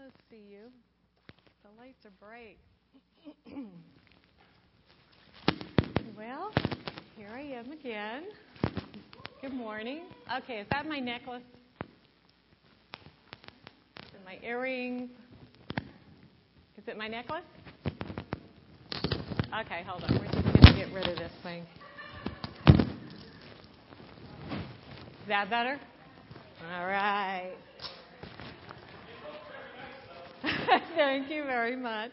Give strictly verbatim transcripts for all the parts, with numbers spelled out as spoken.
does see you. The lights are bright. Well, here I am again. Good morning. Okay, is that my necklace? Is it my earrings? Is it my necklace? Okay, hold on. We're just going to get rid of this thing. Is that better? All right. Thank you very much.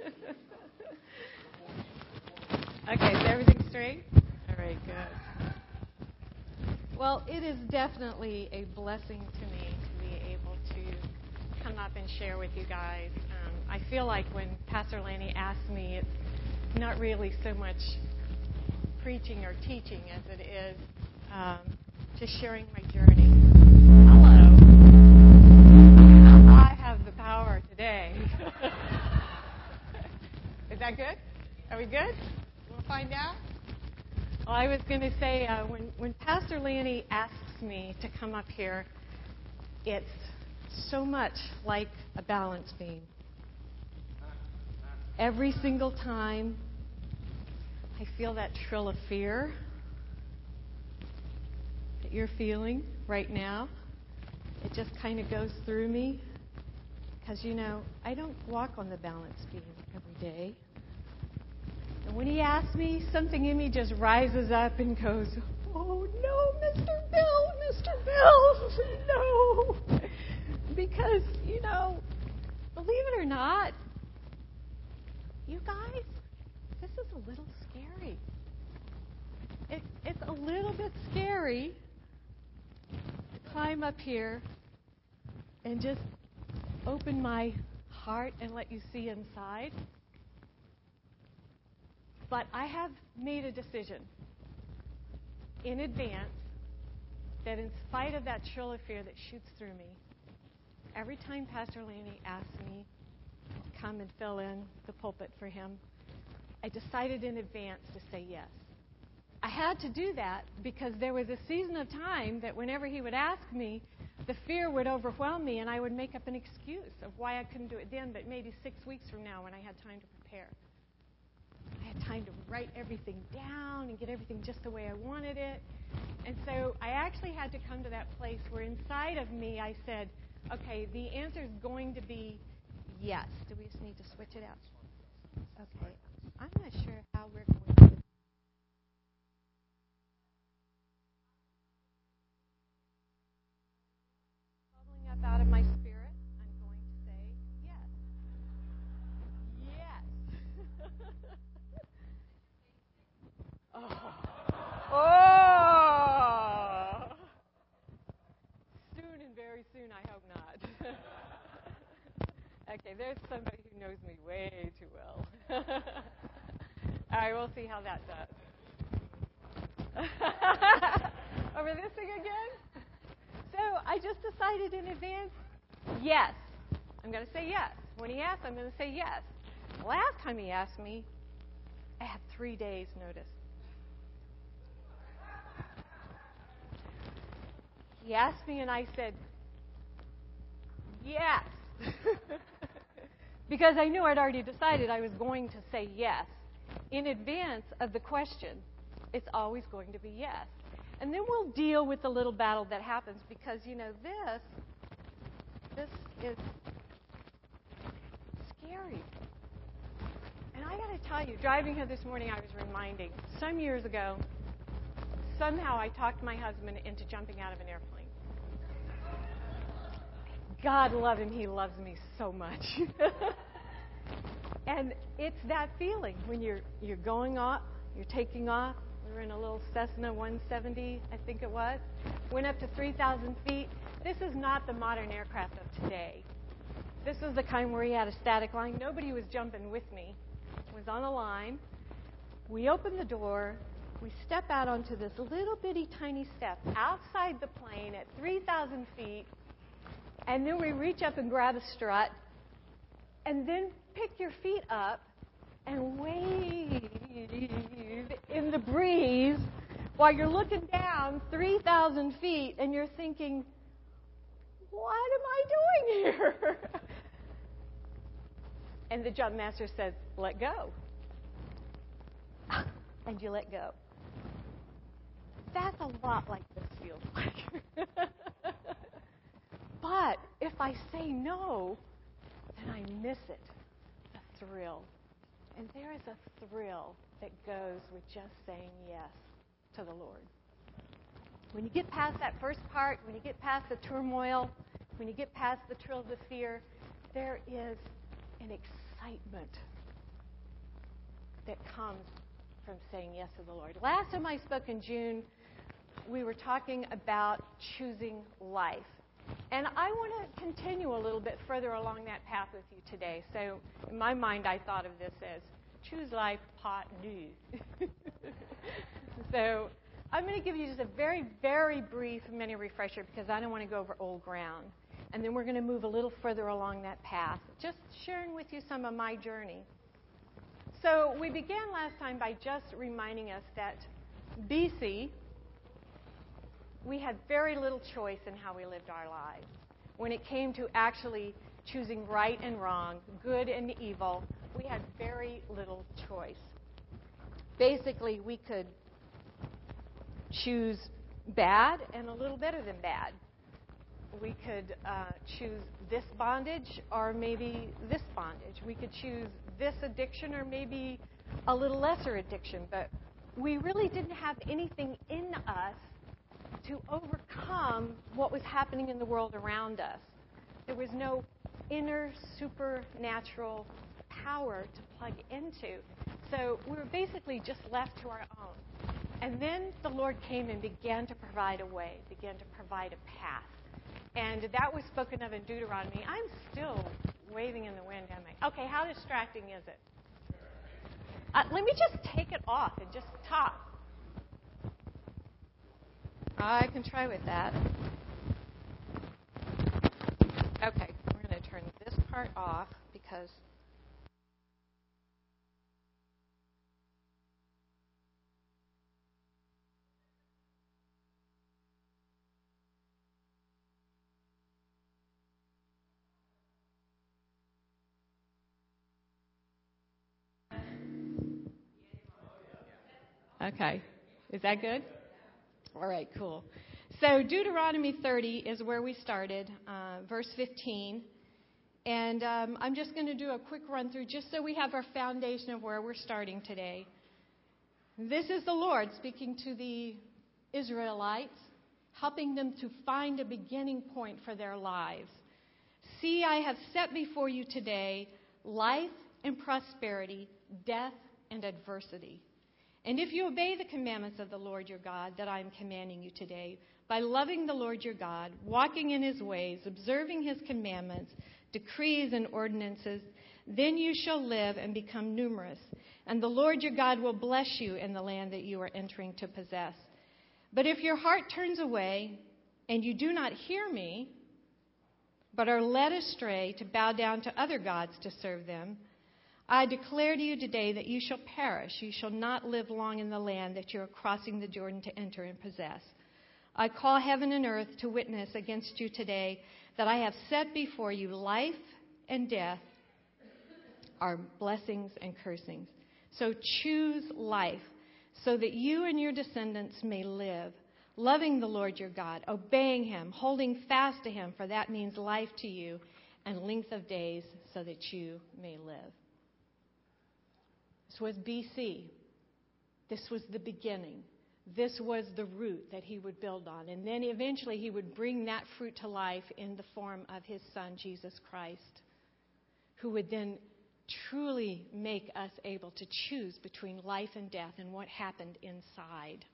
Okay, is everything straight? All right, good. Well, it is definitely a blessing to me to be able to come up and share with you guys. Um, I feel like when Pastor Lanny asked me, it's not really so much preaching or teaching as it is um, just sharing my journey. Hello. I have the power today. Is that good? Are we good? We'll find out. Well, I was going to say, uh, when, when Pastor Lanny asks me to come up here, it's so much like a balance beam. Every single time I feel that trill of fear that you're feeling right now, it just kind of goes through me. Because, you know, I don't walk on the balance beam every day. And when he asks me, something in me just rises up and goes, oh, no, Mister Bill, Mister Bill, no. Because, you know, believe it or not, you guys, this is a little scary. It, it's a little bit scary to climb up here and just open my heart and let you see inside. But I have made a decision in advance that in spite of that trill of fear that shoots through me, every time Pastor Lanny asks me to come and fill in the pulpit for him, I decided in advance to say yes. I had to do that because there was a season of time that whenever he would ask me, the fear would overwhelm me and I would make up an excuse of why I couldn't do it then, but maybe six weeks from now when I had time to prepare. I had time to write everything down and get everything just the way I wanted it. And so I actually had to come to that place where inside of me I said, okay, the answer is going to be yes. Do we just need to switch it out? Okay. I'm not sure how we're going to do it. Bubbling up out of my spirit, I'm going to say yes. Yes. oh. oh. Soon and very soon, I hope not. Okay, there's somebody who knows me way too well. All right, we'll see how that does. Over this thing again? So I just decided in advance, yes. I'm going to say yes. When he asks, I'm going to say yes. The last time he asked me, I had three days' notice. He asked me, and I said, yes. Because I knew I'd already decided I was going to say yes. In advance of the question, it's always going to be yes. And then we'll deal with the little battle that happens because, you know, this, this is scary. And I got to tell you, driving here this morning, I was reminding, some years ago, somehow I talked my husband into jumping out of an airplane. God love him, he loves me so much. And it's that feeling when you're you're going off, you're taking off. We were in a little Cessna one seventy, I think it was. Went up to three thousand feet. This is not the modern aircraft of today. This was the kind where he had a static line. Nobody was jumping with me. It was on a line. We open the door. We step out onto this little bitty tiny step outside the plane at three thousand feet. And then we reach up and grab a strut, and then pick your feet up and wave in the breeze while you're looking down three thousand feet, and you're thinking, what am I doing here? And the jump master says, let go. And you let go. That's a lot like this feels like. But if I say no, then I miss it, the thrill. And there is a thrill that goes with just saying yes to the Lord. When you get past that first part, when you get past the turmoil, when you get past the thrill of the fear, there is an excitement that comes from saying yes to the Lord. Last time I spoke in June, we were talking about choosing life. And I want to continue a little bit further along that path with you today. So in my mind, I thought of this as choose life, part deux. So I'm going to give you just a very, very brief mini refresher because I don't want to go over old ground. And then we're going to move a little further along that path, just sharing with you some of my journey. So we began last time by just reminding us that B C, we had very little choice in how we lived our lives. When it came to actually choosing right and wrong, good and evil, we had very little choice. Basically, we could choose bad and a little better than bad. We could uh, choose this bondage or maybe this bondage. We could choose this addiction or maybe a little lesser addiction. But we really didn't have anything in us to overcome what was happening in the world around us. There was no inner supernatural power to plug into. So we were basically just left to our own. And then the Lord came and began to provide a way, began to provide a path. And that was spoken of in Deuteronomy. I'm still waving in the wind, am I? Okay, how distracting is it? Uh, let me just take it off and just talk. I can try with that. Okay, we're going to turn this part off because okay. Is that good? All right, cool. So Deuteronomy thirty is where we started, uh, verse fifteen. And um, I'm just going to do a quick run through just so we have our foundation of where we're starting today. This is the Lord speaking to the Israelites, helping them to find a beginning point for their lives. See, I have set before you today life and prosperity, death and adversity. And if you obey the commandments of the Lord your God that I am commanding you today, by loving the Lord your God, walking in his ways, observing his commandments, decrees and ordinances, then you shall live and become numerous. And the Lord your God will bless you in the land that you are entering to possess. But if your heart turns away and you do not hear me, but are led astray to bow down to other gods to serve them, I declare to you today that you shall perish. You shall not live long in the land that you are crossing the Jordan to enter and possess. I call heaven and earth to witness against you today that I have set before you life and death, are blessings and cursings. So choose life so that you and your descendants may live, loving the Lord your God, obeying him, holding fast to him, for that means life to you, and length of days so that you may live. This was B C. This was the beginning. This was the root that he would build on. And then eventually he would bring that fruit to life in the form of his son, Jesus Christ, who would then truly make us able to choose between life and death and what happened inside.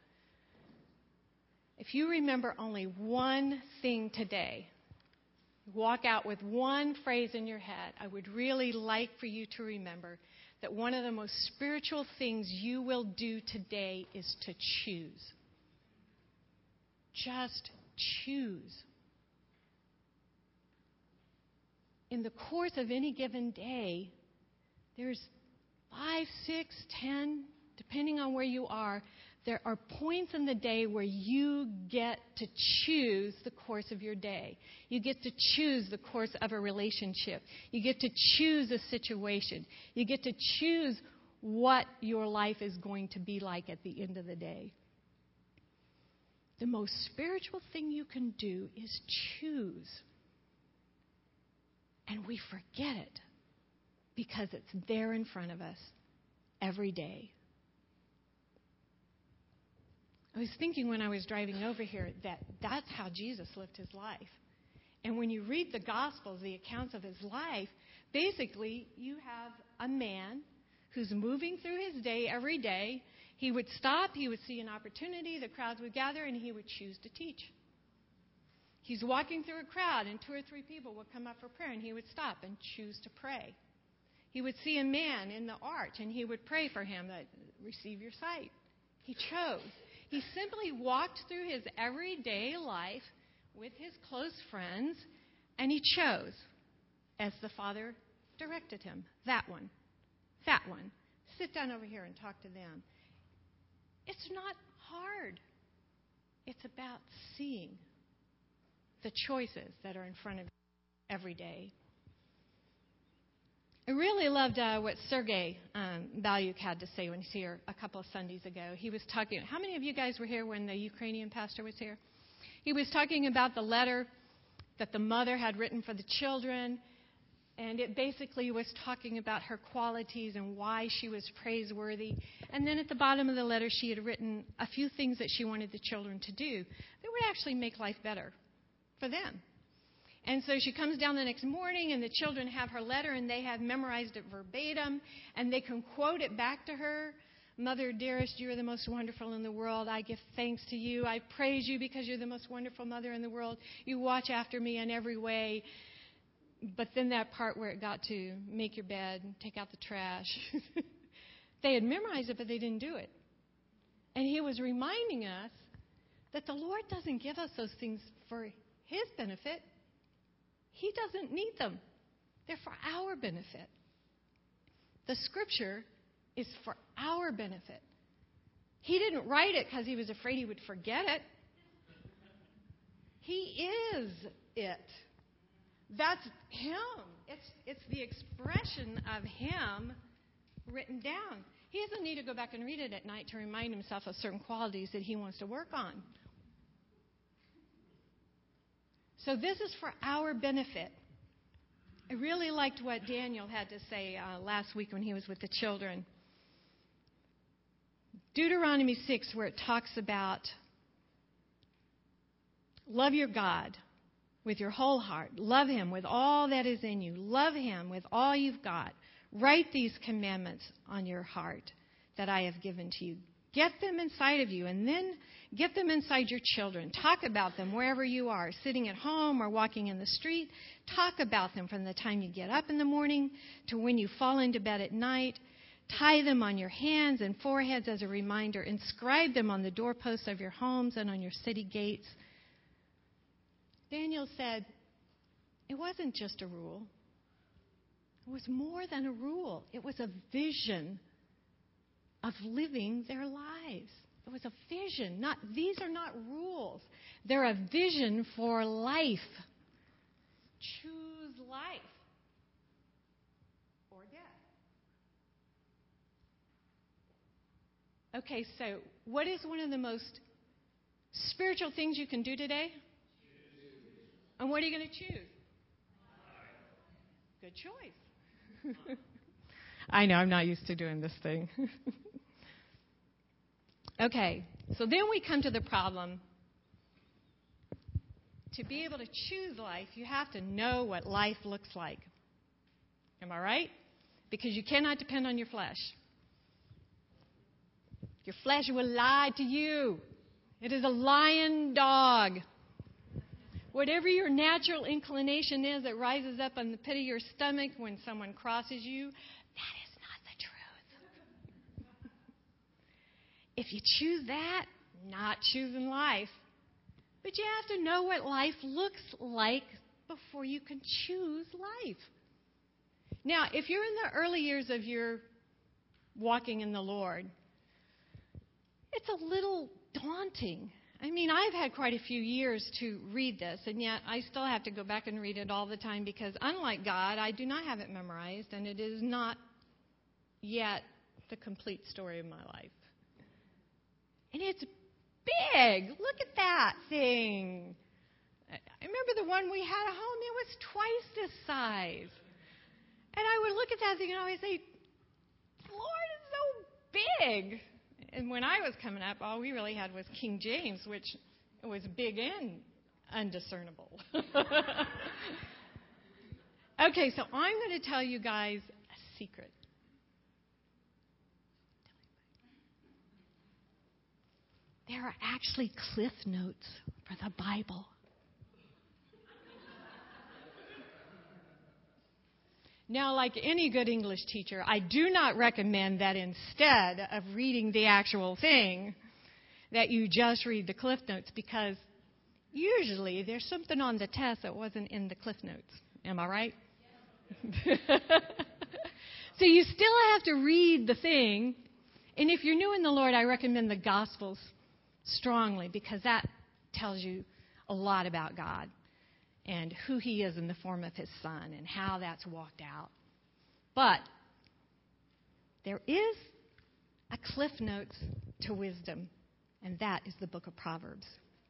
If you remember only one thing today, walk out with one phrase in your head, I would really like for you to remember that one of the most spiritual things you will do today is to choose. Just choose. In the course of any given day, there's five, six, ten, depending on where you are, There are points in the day where you get to choose the course of your day. You get to choose the course of a relationship. You get to choose a situation. You get to choose what your life is going to be like at the end of the day. The most spiritual thing you can do is choose. And we forget it because it's there in front of us every day. I was thinking when I was driving over here that that's how Jesus lived his life. And when you read the Gospels, the accounts of his life, basically you have a man who's moving through his day every day. He would stop, he would see an opportunity, the crowds would gather, and he would choose to teach. He's walking through a crowd, and two or three people would come up for prayer, and he would stop and choose to pray. He would see a man in the arch, and he would pray for him that receive your sight. He chose. He simply walked through his everyday life with his close friends, and he chose as the Father directed him. That one. That one. Sit down over here and talk to them. It's not hard. It's about seeing the choices that are in front of you every day. I really loved uh, what Sergei um, Balyuk had to say when he was here a couple of Sundays ago. He was talking, how many of you guys were here when the Ukrainian pastor was here? He was talking about the letter that the mother had written for the children, and it basically was talking about her qualities and why she was praiseworthy. And then at the bottom of the letter, she had written a few things that she wanted the children to do that would actually make life better for them. And so she comes down the next morning, and the children have her letter, and they have memorized it verbatim, and they can quote it back to her. Mother, dearest, you are the most wonderful in the world. I give thanks to you. I praise you because you're the most wonderful mother in the world. You watch after me in every way. But then that part where it got to make your bed, take out the trash. They had memorized it, but they didn't do it. And he was reminding us that the Lord doesn't give us those things for his benefit. He doesn't need them. They're for our benefit. The Scripture is for our benefit. He didn't write it because he was afraid he would forget it. He is it. That's him. It's, it's the expression of him written down. He doesn't need to go back and read it at night to remind himself of certain qualities that he wants to work on. So this is for our benefit. I really liked what Daniel had to say uh, last week when he was with the children. Deuteronomy six, where it talks about love your God with your whole heart. Love him with all that is in you. Love him with all you've got. Write these commandments on your heart that I have given to you. Get them inside of you, and then get them inside your children. Talk about them wherever you are, sitting at home or walking in the street. Talk about them from the time you get up in the morning to when you fall into bed at night. Tie them on your hands and foreheads as a reminder. Inscribe them on the doorposts of your homes and on your city gates. Daniel said, it wasn't just a rule. It was more than a rule. It was a vision of living their lives. It was a vision. Not, these are not rules. They're a vision for life. Choose life or death. Okay, so what is one of the most spiritual things you can do today? Choose. And what are you going to choose? Good choice. I know, I'm not used to doing this thing. Okay, so then we come to the problem. To be able to choose life, you have to know what life looks like. Am I right? Because you cannot depend on your flesh. Your flesh will lie to you. It is a lying dog. Whatever your natural inclination is that rises up on the pit of your stomach when someone crosses you, that is not the truth. If you choose that, not choosing life. But you have to know what life looks like before you can choose life. Now, if you're in the early years of your walking in the Lord, it's a little daunting. I mean, I've had quite a few years to read this, and yet I still have to go back and read it all the time because, unlike God, I do not have it memorized, and it is not yet the complete story of my life. And it's big. Look at that thing. I remember the one we had at home. It was twice this size. And I would look at that thing and I would say, Lord, it's so big. And when I was coming up, all we really had was King James, which was big and undiscernible. Okay, so I'm going to tell you guys a secret. There are actually cliff notes for the Bible. Now, like any good English teacher, I do not recommend that instead of reading the actual thing, that you just read the cliff notes, because usually there's something on the test that wasn't in the cliff notes. Am I right? So you still have to read the thing. And if you're new in the Lord, I recommend the Gospels strongly, because that tells you a lot about God and who He is in the form of His Son and how that's walked out. But there is a cliff notes to wisdom, and that is the book of Proverbs.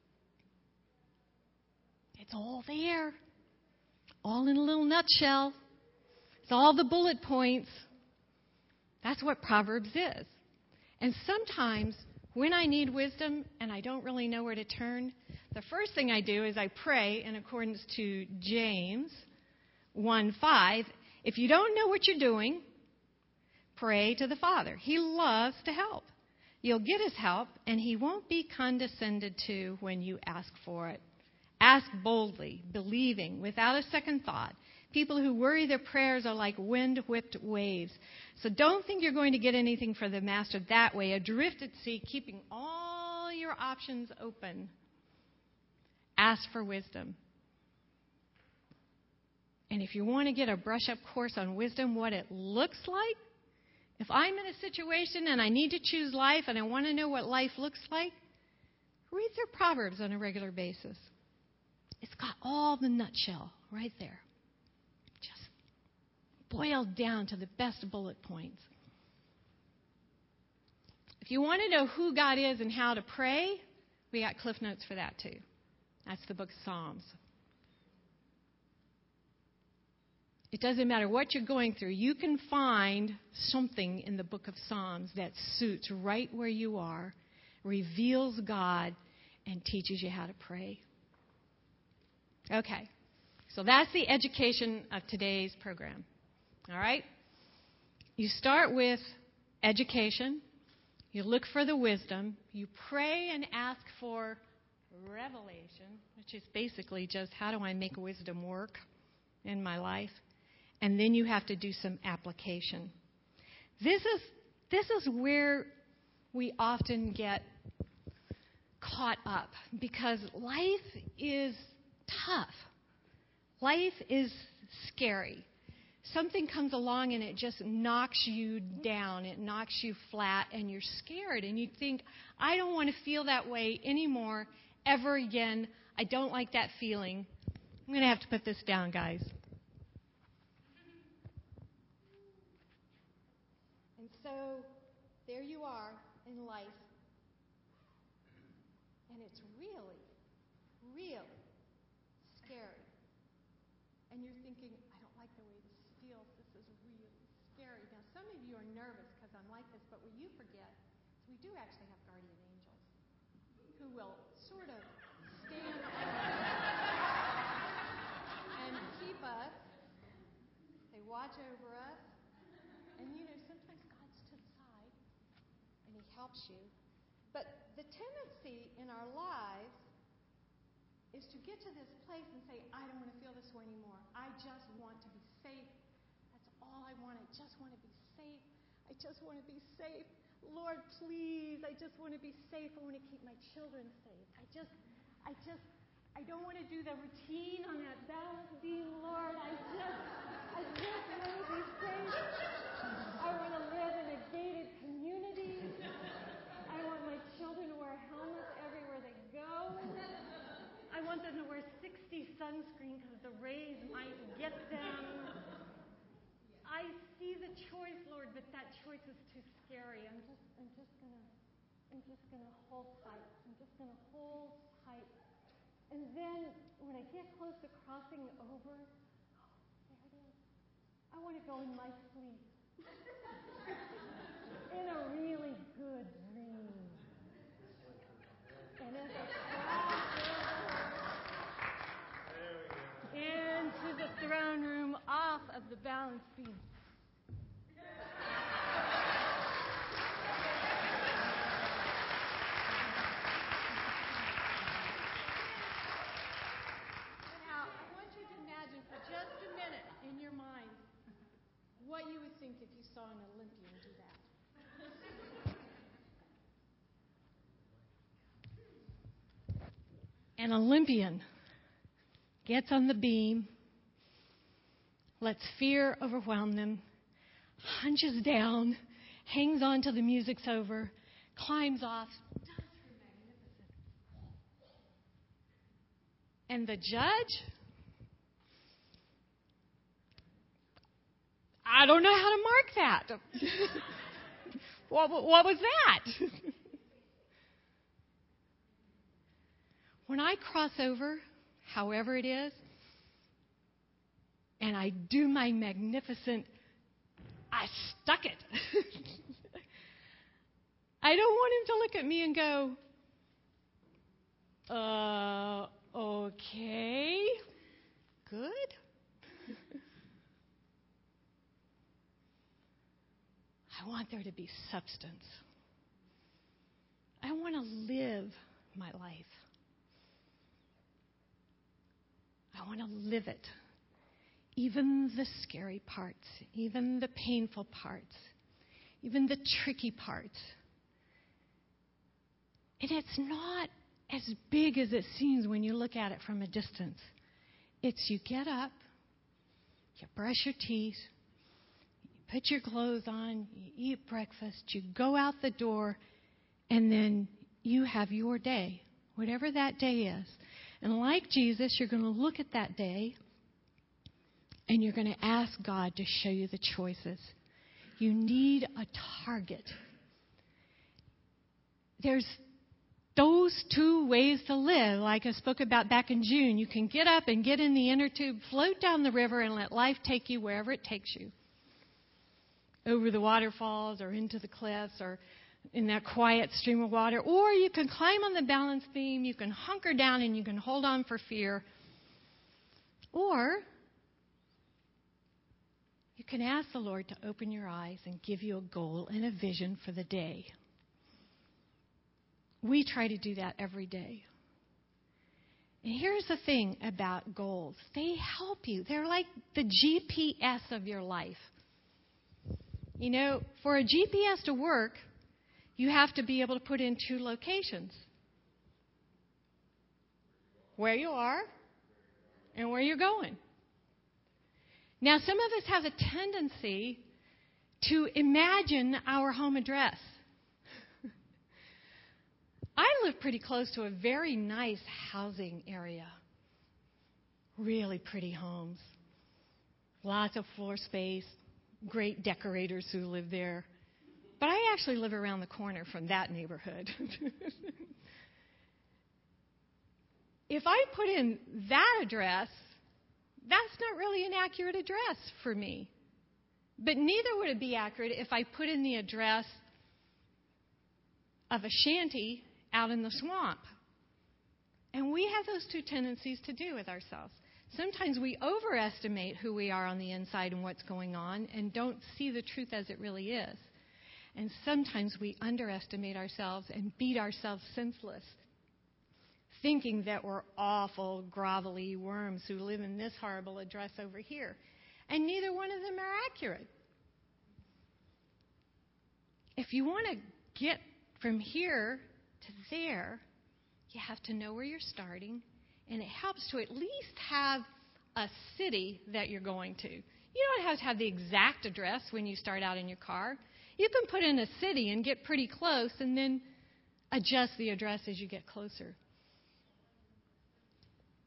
It's all there, all in a little nutshell. It's all the bullet points. That's what Proverbs is. And sometimes when I need wisdom and I don't really know where to turn, the first thing I do is I pray in accordance to James one five. If you don't know what you're doing, pray to the Father. He loves to help. You'll get His help, and He won't be condescended to when you ask for it. Ask boldly, believing, without a second thought. People who worry their prayers are like wind-whipped waves. So don't think you're going to get anything from the Master that way, adrift at sea, keeping all your options open. Ask for wisdom. And if you want to get a brush-up course on wisdom, what it looks like, if I'm in a situation and I need to choose life and I want to know what life looks like, read through Proverbs on a regular basis. It's got all the nutshell right there. Just boiled down to the best bullet points. If you want to know who God is and how to pray, we got Cliff Notes for that too. That's the book of Psalms. It doesn't matter what you're going through. You can find something in the book of Psalms that suits right where you are, reveals God, and teaches you how to pray. Okay, so that's the education of today's program. All right? You start with education. You look for the wisdom. You pray and ask for revelation, which is basically just how do I make wisdom work in my life? And then you have to do some application. This is this is where we often get caught up, because life is tough. Life is scary. Something comes along and it just knocks you down. It knocks you flat and you're scared. And you think, I don't want to feel that way anymore, ever again. I don't like that feeling. I'm going to have to put this down, guys. And so there you are in life. And it's really, really scary. And you're thinking, I don't like the way this feels. This is really scary. Now, some of you are nervous because I'm like this, but what you forget is we do actually have guardian angels who will sort of stand and keep us. They watch over us. And, you know, sometimes God's to the side and He helps you. But the tendency in our lives is to get to this place and say, I don't want to feel this way anymore. I just want to be safe. That's all I want. I just want to be safe. I just want to be safe. Lord, please, I just want to be safe. I want to keep my children safe. I just, I just, I don't want to do the routine on that balance beam, Lord. I just, I just want to be safe. I want to live in a gated community. I want my want them to wear sixty sunscreen because the rays might get them. I see the choice, Lord, but that choice is too scary. I'm just, I'm just gonna, I'm just gonna hold tight. I'm just gonna hold tight. And then when I get close to crossing over, oh, there it is. I want to go in my sleep. In a really good dream. And as I cross into the throne room off of the balance beam. Now, I want you to imagine for just a minute in your mind what you would think if you saw an Olympian do that. An Olympian gets on the beam, lets fear overwhelm them, hunches down, hangs on till the music's over, climbs off, does her magnificent. And the judge? I don't know how to mark that. what, what was that? When I cross over, however it is, and I do my magnificent, I stuck it. I don't want him to look at me and go, uh, okay, good. I want there to be substance. I want to live my life. I want to live it. Even the scary parts, even the painful parts, even the tricky parts. And it's not as big as it seems when you look at it from a distance. It's you get up, you brush your teeth, you put your clothes on, you eat breakfast, you go out the door, and then you have your day, whatever that day is. And like Jesus, you're going to look at that day and you're going to ask God to show you the choices. You need a target. There's those two ways to live, like I spoke about back in June. You can get up and get in the inner tube, float down the river, and let life take you wherever it takes you. Over the waterfalls or into the cliffs or in that quiet stream of water. Or you can climb on the balance beam, you can hunker down and you can hold on for fear. Or you can ask the Lord to open your eyes and give you a goal and a vision for the day. We try to do that every day. And here's the thing about goals. They help you. They're like the G P S of your life. You know, for a G P S to work, you have to be able to put in two locations. Where you are and where you're going. Now, some of us have a tendency to imagine our home address. I live pretty close to a very nice housing area. Really pretty homes. Lots of floor space. Great decorators who live there. But I actually live around the corner from that neighborhood. If I put in that address, that's not really an accurate address for me. But neither would it be accurate if I put in the address of a shanty out in the swamp. And we have those two tendencies to do with ourselves. Sometimes we overestimate who we are on the inside and what's going on and don't see the truth as it really is. And sometimes we underestimate ourselves and beat ourselves senseless, thinking that we're awful, grovelly worms who live in this horrible address over here. And neither one of them are accurate. If you want to get from here to there, you have to know where you're starting, and it helps to at least have a city that you're going to. You don't have to have the exact address when you start out in your car. You can put in a city and get pretty close and then adjust the address as you get closer.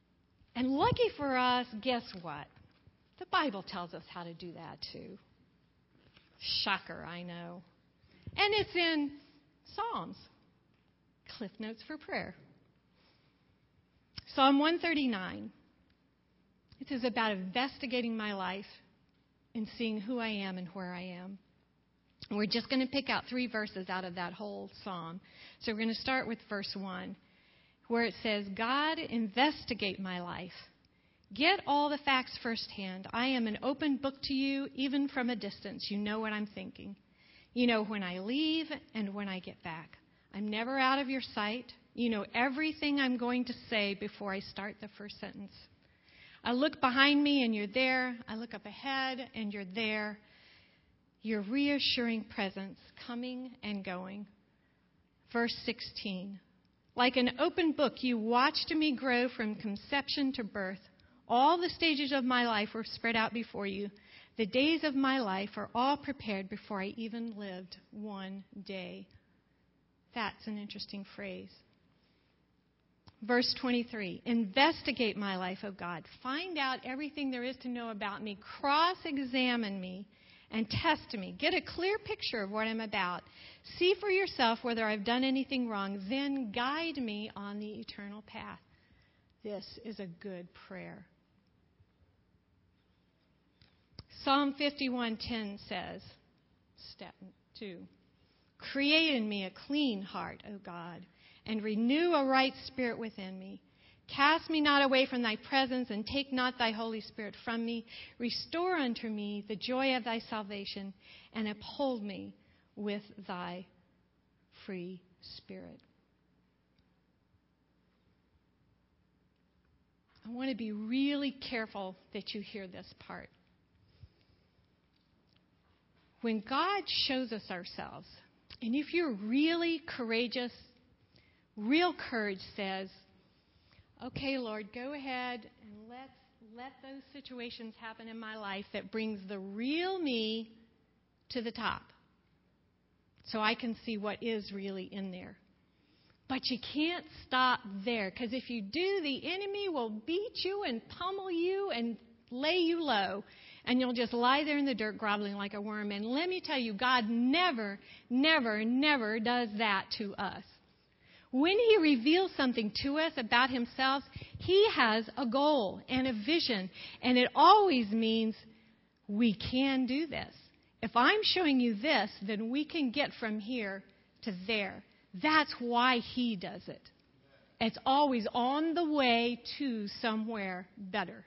And lucky for us, guess what? The Bible tells us how to do that too. Shocker, I know. And it's in Psalms. Cliff Notes for Prayer. Psalm one thirty-nine. It is about investigating my life and seeing who I am and where I am. And we're just going to pick out three verses out of that whole psalm. So we're going to start with verse one, where it says, God, investigate my life. Get all the facts firsthand. I am an open book to you, even from a distance. You know what I'm thinking. You know when I leave and when I get back. I'm never out of your sight. You know everything I'm going to say before I start the first sentence. I look behind me and you're there. I look up ahead and you're there. Your reassuring presence coming and going. Verse sixteen. Like an open book, you watched me grow from conception to birth. All the stages of my life were spread out before you. The days of my life are all prepared before I even lived one day. That's an interesting phrase. Verse twenty-three. Investigate my life, O God. Find out everything there is to know about me. Cross-examine me and test me. Get a clear picture of what I'm about. See for yourself whether I've done anything wrong. Then guide me on the eternal path. This is a good prayer. Psalm fifty-one ten says, step two, create in me a clean heart, O God, and renew a right spirit within me. Cast me not away from thy presence, and take not thy Holy Spirit from me. Restore unto me the joy of thy salvation, and uphold me with thy free spirit. I want to be really careful that you hear this part. When God shows us ourselves, and if you're really courageous, real courage says, okay, Lord, go ahead and let's let those situations happen in my life that brings the real me to the top so I can see what is really in there. But you can't stop there, because if you do, the enemy will beat you and pummel you and lay you low, and you'll just lie there in the dirt groveling like a worm. And let me tell you, God never, never, never does that to us. When He reveals something to us about Himself, He has a goal and a vision, and it always means we can do this. If I'm showing you this, then we can get from here to there. That's why He does it. It's always on the way to somewhere better.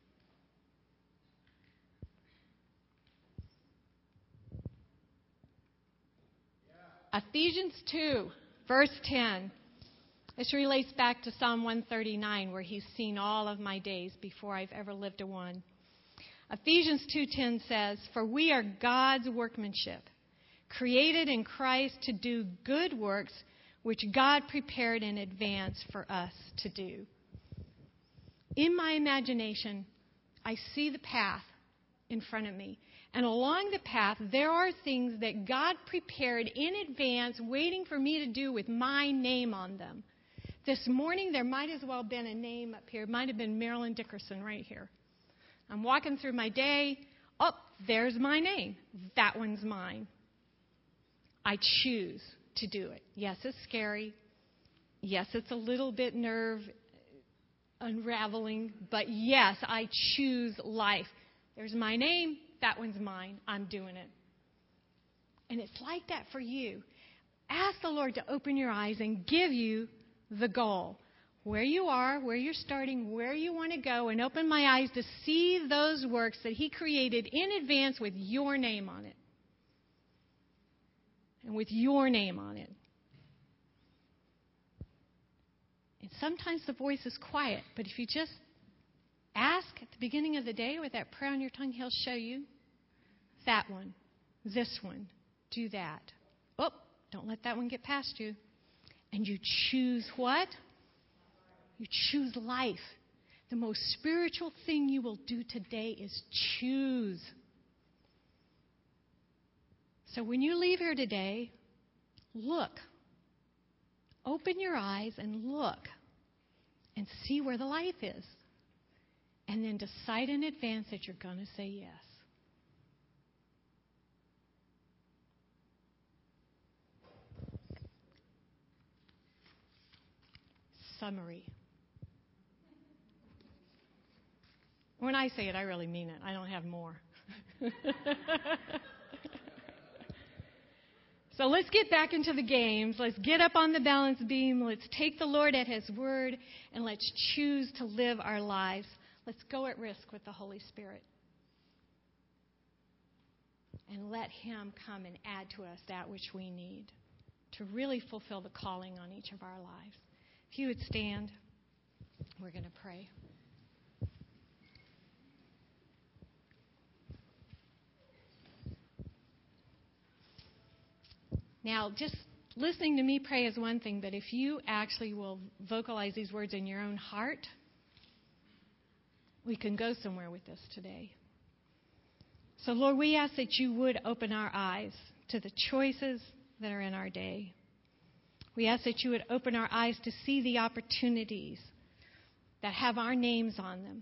Ephesians two, verse ten. This relates back to Psalm one thirty-nine, where He's seen all of my days before I've ever lived a one. Ephesians two ten says, for we are God's workmanship, created in Christ to do good works, which God prepared in advance for us to do. In my imagination, I see the path in front of me. And along the path, there are things that God prepared in advance, waiting for me to do with my name on them. This morning, there might as well have been a name up here. It might have been Marilyn Dickerson right here. I'm walking through my day. Oh, there's my name. That one's mine. I choose to do it. Yes, it's scary. Yes, it's a little bit nerve unraveling. But yes, I choose life. There's my name. That one's mine. I'm doing it. And it's like that for you. Ask the Lord to open your eyes and give you the goal. Where you are, where you're starting, where you want to go, and open my eyes to see those works that He created in advance with your name on it. And with your name on it. And sometimes the voice is quiet, but if you just ask at the beginning of the day with that prayer on your tongue, He'll show you that one, this one, do that. Oh, don't let that one get past you. And you choose what? You choose life. The most spiritual thing you will do today is choose. So when you leave here today, look. Open your eyes and look and see where the life is. And then decide in advance that you're going to say yes. Summary. When I say it, I really mean it. I don't have more. So let's get back into the games. Let's get up on the balance beam. Let's take the Lord at His word, and let's choose to live our lives. Let's go at risk with the Holy Spirit. And let Him come and add to us that which we need to really fulfill the calling on each of our lives. If you would stand, we're going to pray. Now, just listening to me pray is one thing, but if you actually will vocalize these words in your own heart, we can go somewhere with this today. So, Lord, we ask that you would open our eyes to the choices that are in our day. We ask that you would open our eyes to see the opportunities that have our names on them.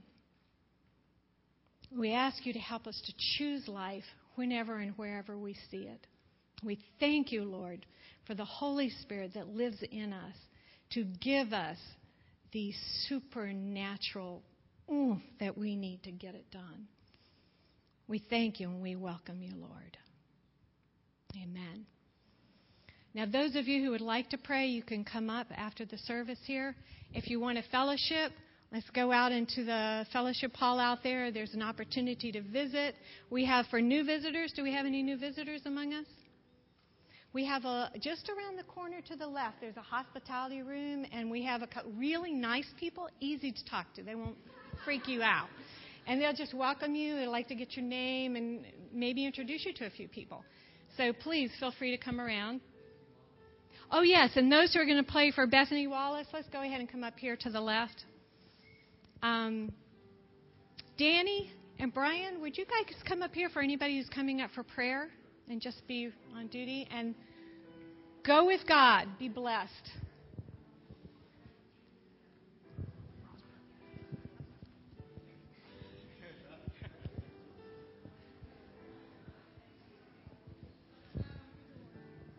We ask you to help us to choose life whenever and wherever we see it. We thank you, Lord, for the Holy Spirit that lives in us to give us the supernatural oomph that we need to get it done. We thank you and we welcome you, Lord. Amen. Now, those of you who would like to pray, you can come up after the service here. If you want a fellowship, let's go out into the fellowship hall out there. There's an opportunity to visit. We have for new visitors. Do we have any new visitors among us? We have a, just around the corner to the left, there's a hospitality room, and we have a really nice people, easy to talk to. They won't freak you out. And they'll just welcome you. They'd like to get your name and maybe introduce you to a few people. So please feel free to come around. Oh, yes, and those who are going to play for Bethany Wallace, let's go ahead and come up here to the left. Um, Danny and Brian, would you guys come up here for anybody who's coming up for prayer and just be on duty? And go with God. Be blessed.